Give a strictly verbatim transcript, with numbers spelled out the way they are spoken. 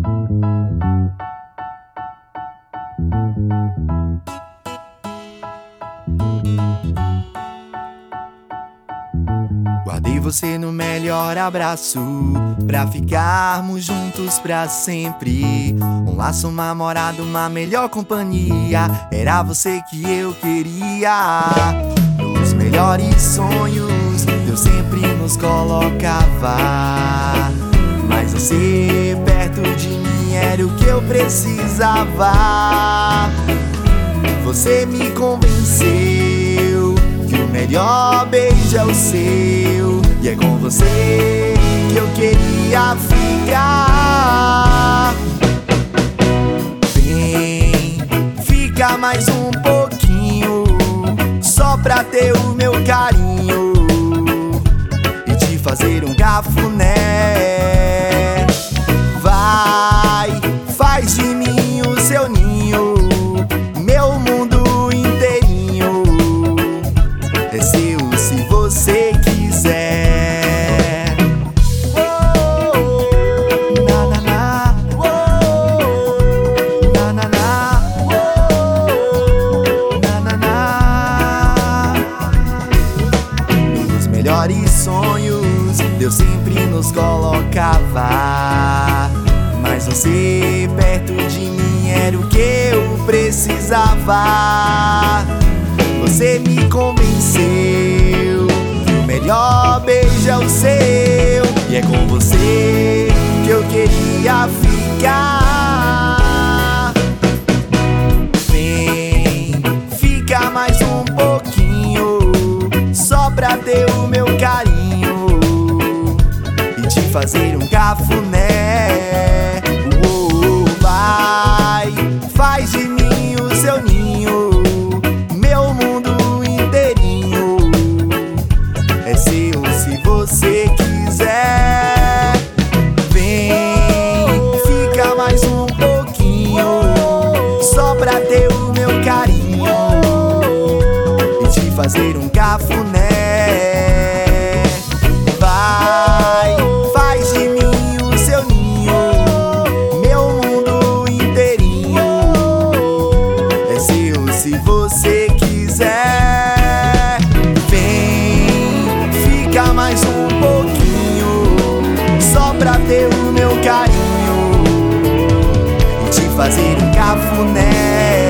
Guardei você no melhor abraço, pra ficarmos juntos pra sempre. Um laço, uma morada, uma melhor companhia. Era você que eu queria. Nos melhores sonhos, Deus sempre nos colocava. Mas você perto de mim era o que eu precisava. Você me convenceu que o melhor beijo é o seu, e é com você que eu queria ficar. Vem, fica mais um pouquinho, só pra ter o meu carinho e te fazer um cafuné. Vai, faz de mim o seu ninho, meu mundo inteirinho é seu se você quiser. Oh, na, na, na. Oh, na, na, na. Oh, na, na, na. Nos melhores sonhos, Deus sempre nos colocava. Mas você perto de mim era o que eu precisava. Você me convenceu que o melhor beijo é o seu, e é com você que eu queria ficar. Vem, fica mais um pouquinho, só pra ter o meu carinho e te fazer um cafuné. Oh, vai, faz de mim o seu ninho, meu mundo inteirinho é seu se você quiser. Vem, fica mais um pouquinho, só pra ter o meu carinho e te fazer um cafuné. Vai, faz de mim o seu ninho, meu mundo inteirinho é seu se você quiser. Vem, fica mais um pouquinho, só pra ter o meu carinho e te fazer um cafuné.